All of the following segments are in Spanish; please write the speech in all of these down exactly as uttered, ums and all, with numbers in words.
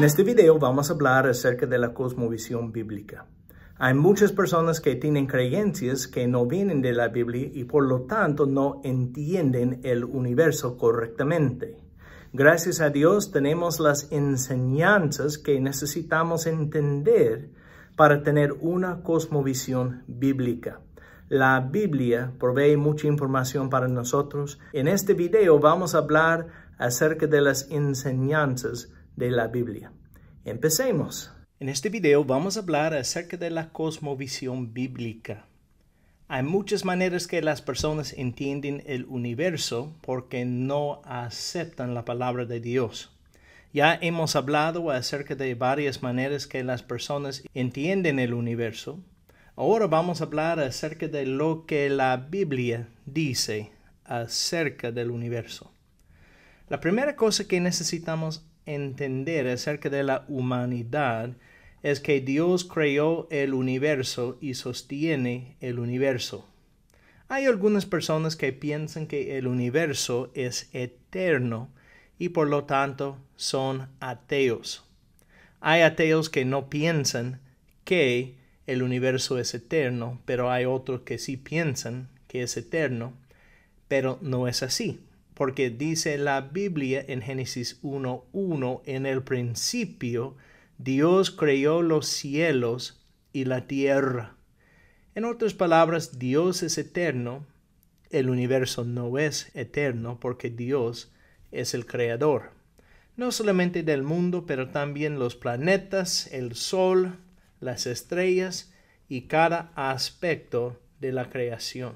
En este video vamos a hablar acerca de la cosmovisión bíblica. Hay muchas personas que tienen creencias que no vienen de la Biblia y por lo tanto no entienden el universo correctamente. Gracias a Dios tenemos las enseñanzas que necesitamos entender para tener una cosmovisión bíblica. La Biblia provee mucha información para nosotros. En este video vamos a hablar acerca de las enseñanzas de la Biblia. Empecemos. En este video vamos a hablar acerca de la cosmovisión bíblica. Hay muchas maneras que las personas entienden el universo porque no aceptan la palabra de Dios. Ya hemos hablado acerca de varias maneras que las personas entienden el universo. Ahora vamos a hablar acerca de lo que la Biblia dice acerca del universo. La primera cosa que necesitamos entender acerca de la humanidad es que Dios creó el universo y sostiene el universo. Hay algunas personas que piensan que el universo es eterno y por lo tanto son ateos. Hay ateos que no piensan que el universo es eterno, pero hay otros que sí piensan que es eterno, pero no es así. Porque dice la Biblia en Génesis uno uno, en el principio Dios creó los cielos y la tierra. En otras palabras, Dios es eterno, el universo no es eterno porque Dios es el creador. No solamente del mundo, pero también los planetas, el sol, las estrellas y cada aspecto de la creación.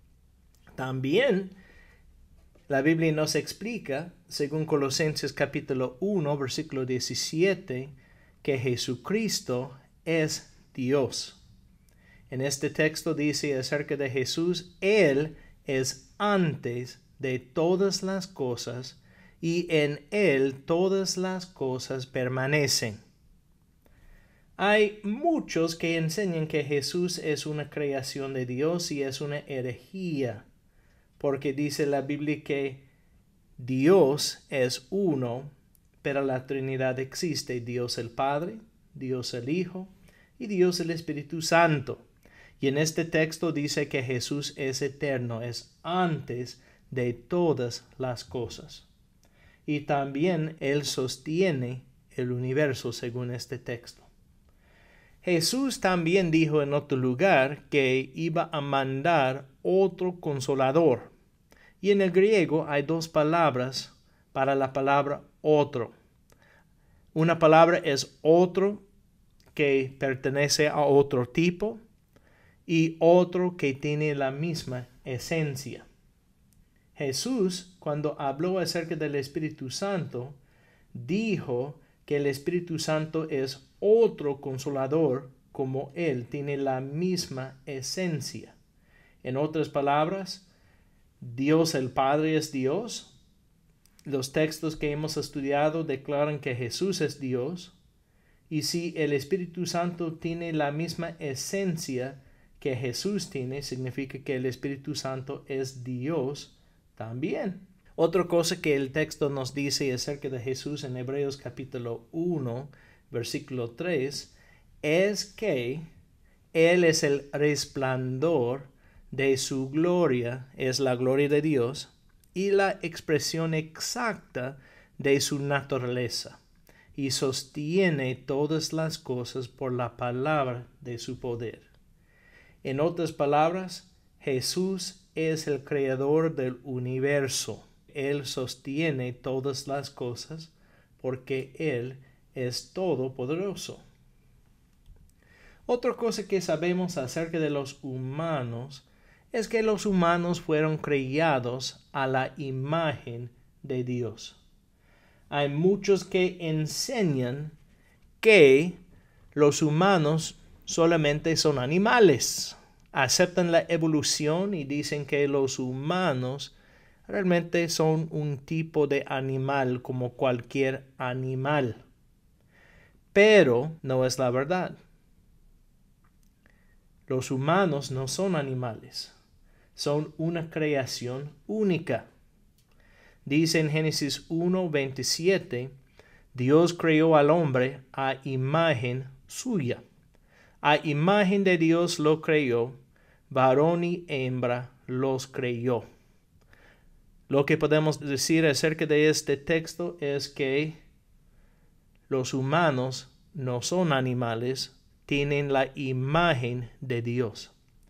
También la Biblia nos explica, según Colosenses capítulo uno, versículo diecisiete, que Jesucristo es Dios. En este texto dice acerca de Jesús, Él es antes de todas las cosas y en Él todas las cosas permanecen. Hay muchos que enseñan que Jesús es una creación de Dios y es una herejía. Porque dice la Biblia que Dios es uno, pero la Trinidad existe, Dios el Padre, Dios el Hijo y Dios el Espíritu Santo. Y en este texto dice que Jesús es eterno, es antes de todas las cosas. Y también Él sostiene el universo según este texto. Jesús también dijo en otro lugar que iba a mandar otro consolador. Y en el griego hay dos palabras para la palabra otro. Una palabra es otro que pertenece a otro tipo y otro que tiene la misma esencia. Jesús, cuando habló acerca del Espíritu Santo, dijo que el Espíritu Santo es otro consolador como Él tiene la misma esencia. En otras palabras, Dios el Padre es Dios. Los textos que hemos estudiado declaran que Jesús es Dios. Y si el Espíritu Santo tiene la misma esencia que Jesús tiene, significa que el Espíritu Santo es Dios también. Otra cosa que el texto nos dice acerca de Jesús en Hebreos capítulo uno, versículo tres, es que Él es el resplandor de su gloria, es la gloria de Dios, y la expresión exacta de su naturaleza, y sostiene todas las cosas por la palabra de su poder. En otras palabras, Jesús es el creador del universo. Él sostiene todas las cosas porque Él es todopoderoso. Otra cosa que sabemos acerca de los humanos es que los humanos fueron creados a la imagen de Dios. Hay muchos que enseñan que los humanos solamente son animales. Aceptan la evolución y dicen que los humanos realmente son un tipo de animal como cualquier animal. Pero no es la verdad. Los humanos no son animales. Son una creación única. Dice en Génesis uno veintisiete, Dios creó al hombre a imagen suya. A imagen de Dios lo creó, varón y hembra los creó. Lo que podemos decir acerca de este texto es que los humanos no son animales, tienen la imagen de Dios.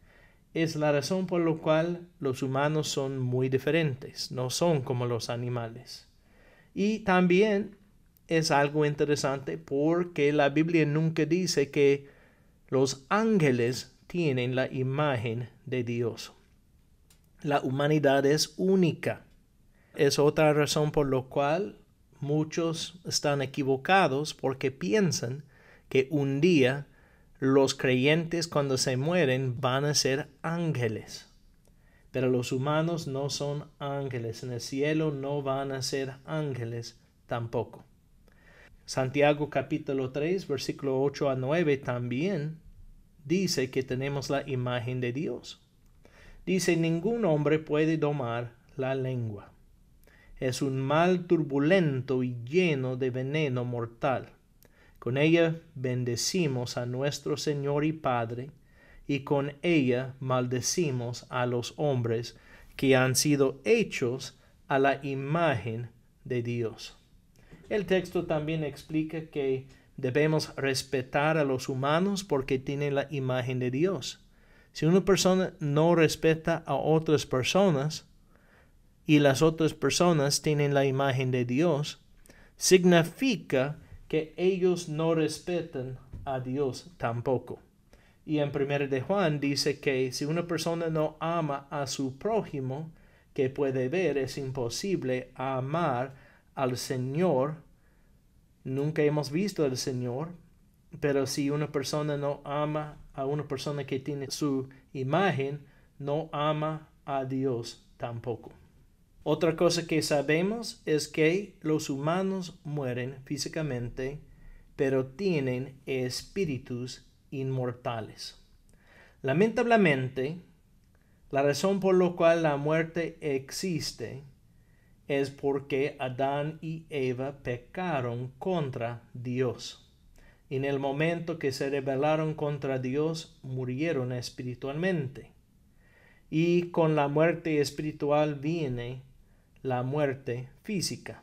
Es la razón por la cual los humanos son muy diferentes, no son como los animales. Y también es algo interesante porque la Biblia nunca dice que los ángeles tienen la imagen de Dios. La humanidad es única. Es otra razón por la cual muchos están equivocados porque piensan que un día los creyentes cuando se mueren van a ser ángeles. Pero los humanos no son ángeles. En el cielo no van a ser ángeles tampoco. Santiago capítulo tres, versículo ocho a nueve también dice que tenemos la imagen de Dios. Dice, ningún hombre puede domar la lengua. Es un mal turbulento y lleno de veneno mortal. Con ella bendecimos a nuestro Señor y Padre, y con ella maldecimos a los hombres que han sido hechos a la imagen de Dios. El texto también explica que debemos respetar a los humanos porque tienen la imagen de Dios. Si una persona no respeta a otras personas y las otras personas tienen la imagen de Dios, significa que ellos no respetan a Dios tampoco. Y en primera de Juan dice que si una persona no ama a su prójimo, que puede ver, es imposible amar al Señor. Nunca hemos visto al Señor, pero si una persona no ama a una persona que tiene su imagen, no ama a Dios tampoco. Otra cosa que sabemos es que los humanos mueren físicamente, pero tienen espíritus inmortales. Lamentablemente, la razón por la cual la muerte existe es porque Adán y Eva pecaron contra Dios. En el momento que se rebelaron contra Dios, murieron espiritualmente. Y con la muerte espiritual viene la muerte física.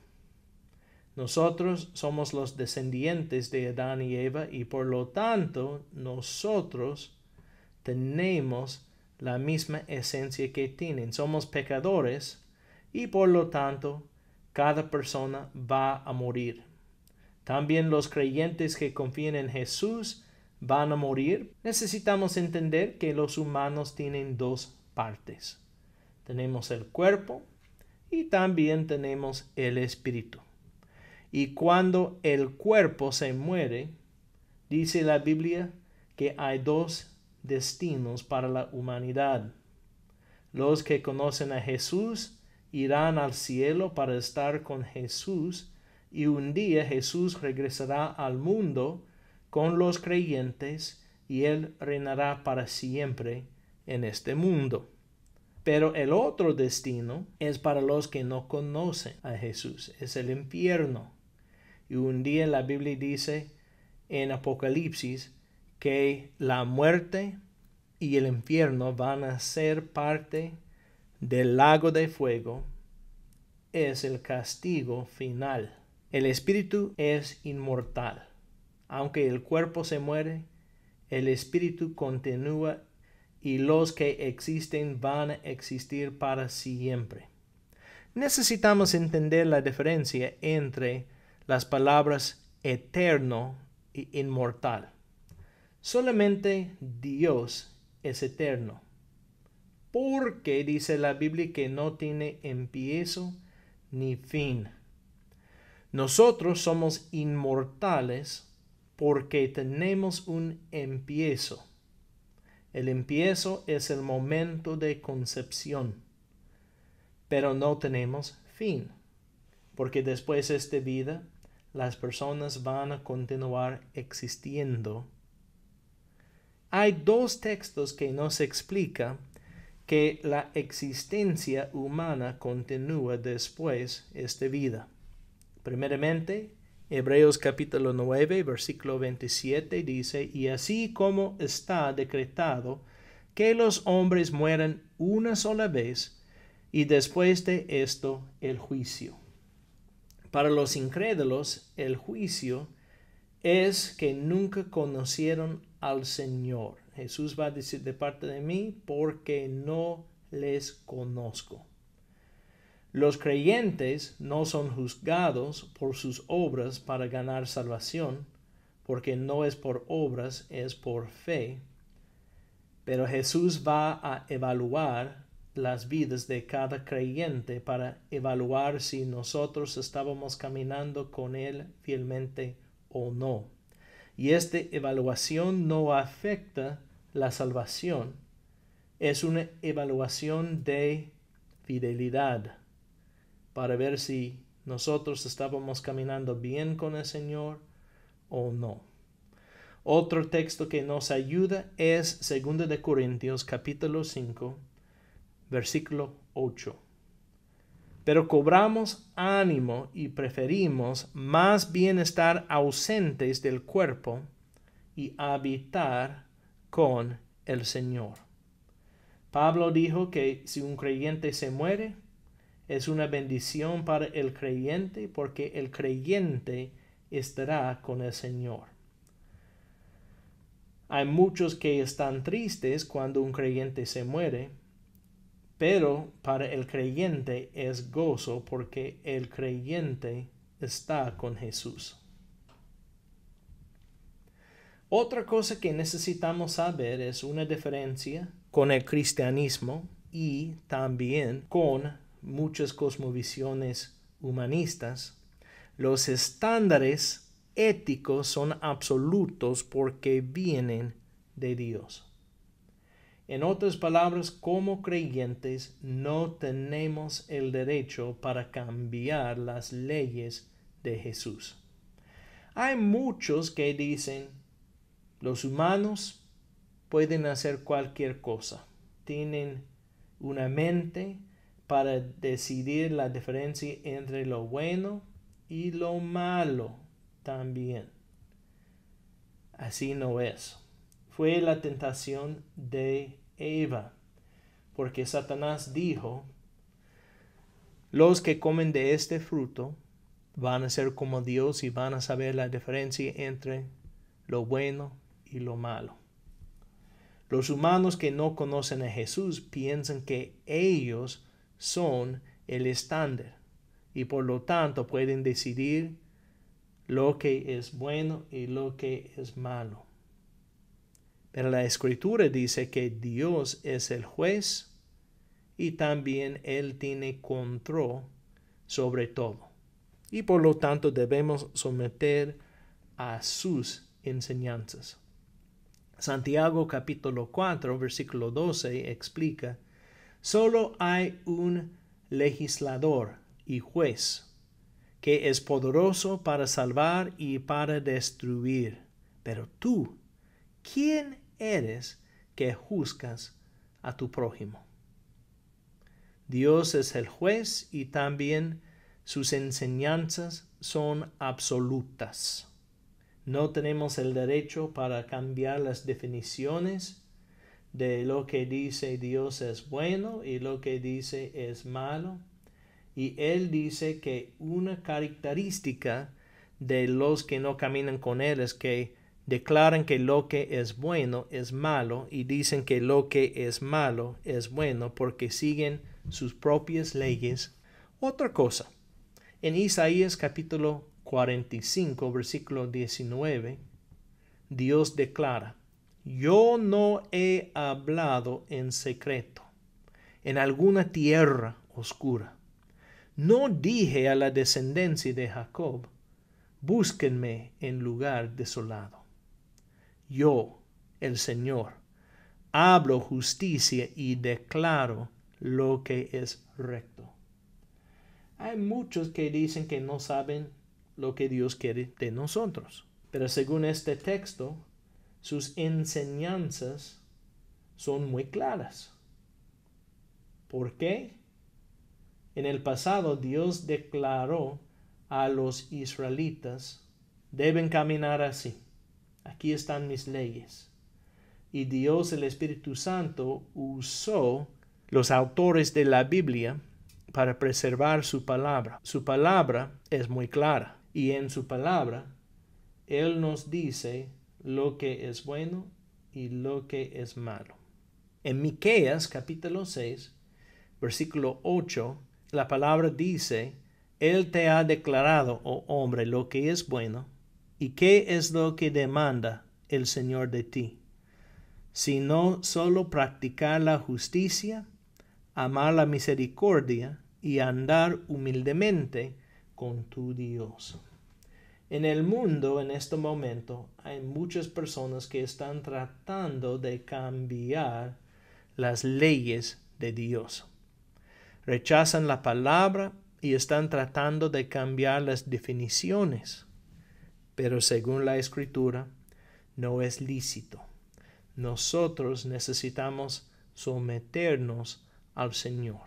Nosotros somos los descendientes de Adán y Eva y por lo tanto nosotros tenemos la misma esencia que tienen. Somos pecadores y por lo tanto cada persona va a morir. También los creyentes que confían en Jesús van a morir. Necesitamos entender que los humanos tienen dos partes. Tenemos el cuerpo y también tenemos el espíritu. Y cuando el cuerpo se muere, dice la Biblia que hay dos destinos para la humanidad. Los que conocen a Jesús irán al cielo para estar con Jesús y un día Jesús regresará al mundo con los creyentes y Él reinará para siempre en este mundo. Pero el otro destino es para los que no conocen a Jesús, es el infierno. Y un día la Biblia dice en Apocalipsis que la muerte y el infierno van a ser parte del lago de fuego. Es el castigo final. El espíritu es inmortal. Aunque el cuerpo se muere, el espíritu continúa y los que existen van a existir para siempre. Necesitamos entender la diferencia entre las palabras eterno e inmortal. Solamente Dios es eterno, porque dice la Biblia que no tiene empiezo ni fin. Nosotros somos inmortales porque tenemos un empiezo. El empiezo es el momento de concepción, pero no tenemos fin, porque después de esta vida las personas van a continuar existiendo. Hay dos textos que nos explican que la existencia humana continúa después de esta vida. Primeramente, Hebreos capítulo nueve, versículo veintisiete dice, y así como está decretado que los hombres mueran una sola vez, y después de esto el juicio. Para los incrédulos, el juicio es que nunca conocieron al Señor. Jesús va a decir de parte de mí, porque no les conozco. Los creyentes no son juzgados por sus obras para ganar salvación, porque no es por obras, es por fe. Pero Jesús va a evaluar las vidas de cada creyente para evaluar si nosotros estábamos caminando con Él fielmente o no. Y esta evaluación no afecta la salvación. Es una evaluación de fidelidad para ver si nosotros estábamos caminando bien con el Señor o no. Otro texto que nos ayuda es segunda de Corintios capítulo cinco, versículo ocho. Pero cobramos ánimo y preferimos más bien estar ausentes del cuerpo y habitar con el Señor. Pablo dijo que si un creyente se muere, es una bendición para el creyente porque el creyente estará con el Señor. Hay muchos que están tristes cuando un creyente se muere, pero para el creyente es gozo porque el creyente está con Jesús. Otra cosa que necesitamos saber es una diferencia con el cristianismo y también con muchas cosmovisiones humanistas. Los estándares éticos son absolutos porque vienen de Dios. En otras palabras, como creyentes no tenemos el derecho para cambiar las leyes de Jesús. Hay muchos que dicen, los humanos pueden hacer cualquier cosa. Tienen una mente para decidir la diferencia entre lo bueno y lo malo también. Así no es. Fue la tentación de Eva, porque Satanás dijo, los que comen de este fruto van a ser como Dios y van a saber la diferencia entre lo bueno y lo malo. Los humanos que no conocen a Jesús piensan que ellos son el estándar y por lo tanto pueden decidir lo que es bueno y lo que es malo. Pero la Escritura dice que Dios es el juez y también Él tiene control sobre todo. Y por lo tanto debemos someter a sus enseñanzas. Santiago capítulo cuatro, versículo doce explica, solo hay un legislador y juez que es poderoso para salvar y para destruir. Pero tú, ¿quién eres que juzgas a tu prójimo? Dios es el juez y también sus enseñanzas son absolutas. No tenemos el derecho para cambiar las definiciones de lo que dice Dios es bueno y lo que dice es malo. Y Él dice que una característica de los que no caminan con Él es que declaran que lo que es bueno es malo y dicen que lo que es malo es bueno porque siguen sus propias leyes. Otra cosa, en Isaías capítulo cuarenta y cinco, versículo diecinueve, Dios declara, yo no he hablado en secreto, en alguna tierra oscura. No dije a la descendencia de Jacob, búsquenme en lugar desolado. Yo, el Señor, hablo justicia y declaro lo que es recto. Hay muchos que dicen que no saben lo que Dios quiere de nosotros. Pero según este texto, sus enseñanzas son muy claras. ¿Por qué? En el pasado Dios declaró a los israelitas, deben caminar así. Aquí están mis leyes. Y Dios, el Espíritu Santo, usó los autores de la Biblia para preservar su palabra. Su palabra es muy clara. Y en su palabra, Él nos dice lo que es bueno y lo que es malo. En Miqueas capítulo seis, versículo ocho, la palabra dice: Él te ha declarado, oh hombre, lo que es bueno, y qué es lo que demanda el Señor de ti, sino solo practicar la justicia, amar la misericordia y andar humildemente con tu Dios. En el mundo, en este momento, hay muchas personas que están tratando de cambiar las leyes de Dios. Rechazan la palabra y están tratando de cambiar las definiciones. Pero según la Escritura, no es lícito. Nosotros necesitamos someternos al Señor.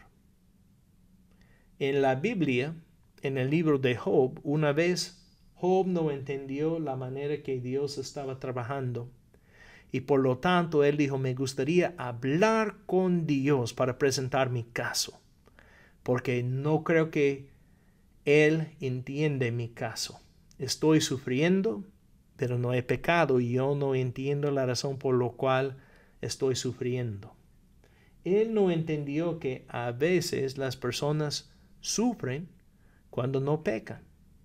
En la Biblia, en el libro de Job, una vez Job no entendió la manera que Dios estaba trabajando. Y por lo tanto, él dijo: me gustaría hablar con Dios para presentar mi caso, porque no creo que Él entiende mi caso. Estoy sufriendo, pero no he pecado y yo no entiendo la razón por la cual estoy sufriendo. Él no entendió que a veces las personas sufren cuando no pecan.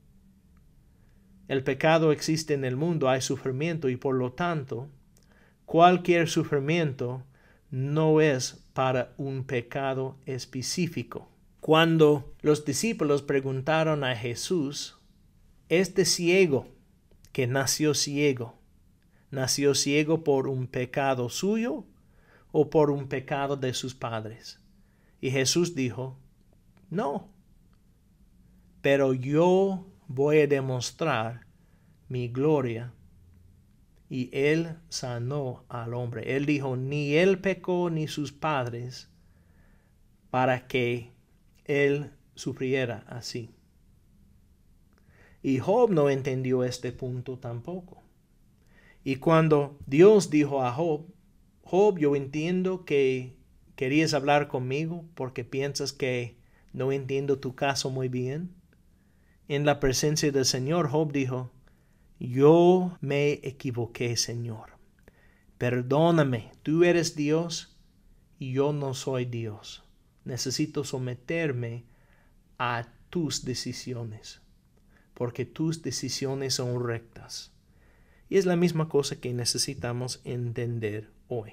El pecado existe en el mundo, hay sufrimiento y por lo tanto, cualquier sufrimiento no es para un pecado específico. Cuando los discípulos preguntaron a Jesús: este ciego que nació ciego, ¿nació ciego por un pecado suyo o por un pecado de sus padres? Y Jesús dijo: no, pero yo voy a demostrar mi gloria. Y él sanó al hombre. Él dijo: ni él pecó ni sus padres para que él sufriera así. Y Job no entendió este punto tampoco. Y cuando Dios dijo a Job: Job, yo entiendo que querías hablar conmigo porque piensas que no entiendo tu caso muy bien. En la presencia del Señor, Job dijo: yo me equivoqué, Señor. Perdóname, tú eres Dios y yo no soy Dios. Necesito someterme a tus decisiones, porque tus decisiones son rectas. Y es la misma cosa que necesitamos entender hoy.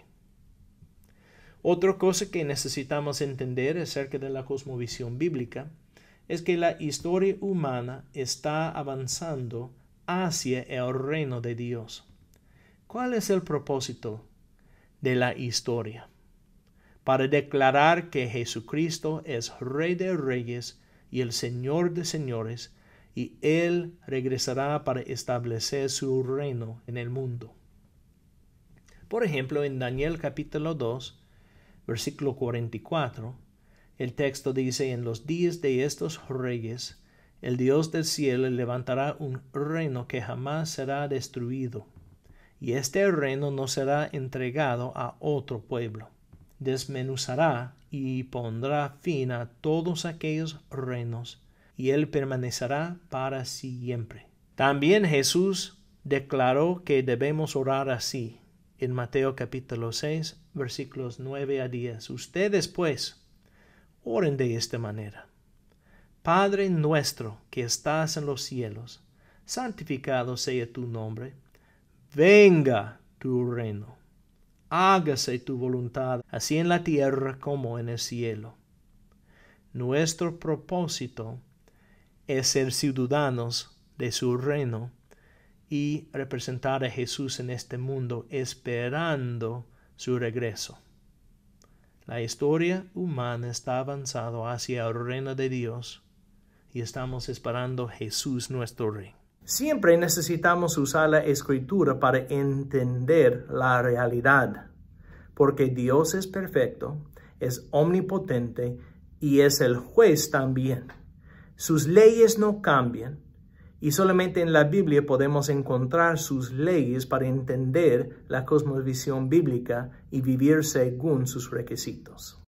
Otra cosa que necesitamos entender acerca de la cosmovisión bíblica es que la historia humana está avanzando hacia el reino de Dios. ¿Cuál es el propósito de la historia? Para declarar que Jesucristo es Rey de Reyes y el Señor de Señores, y Él regresará para establecer su reino en el mundo. Por ejemplo, en Daniel capítulo dos, versículo cuarenta y cuatro, el texto dice: en los días de estos reyes, el Dios del cielo levantará un reino que jamás será destruido, y este reino no será entregado a otro pueblo. Desmenuzará y pondrá fin a todos aquellos reinos, y él permanecerá para siempre. También Jesús declaró que debemos orar así, en Mateo capítulo seis, versículos nueve a diez. Ustedes pues, oren de esta manera: Padre nuestro que estás en los cielos, santificado sea tu nombre. Venga tu reino. Hágase tu voluntad, así en la tierra como en el cielo. Nuestro propósito es ser ciudadanos de su reino y representar a Jesús en este mundo, esperando su regreso. La historia humana está avanzando hacia el reino de Dios y estamos esperando a Jesús nuestro Rey. Siempre necesitamos usar la Escritura para entender la realidad, porque Dios es perfecto, es omnipotente y es el juez también. Sus leyes no cambian y solamente en la Biblia podemos encontrar sus leyes para entender la cosmovisión bíblica y vivir según sus requisitos.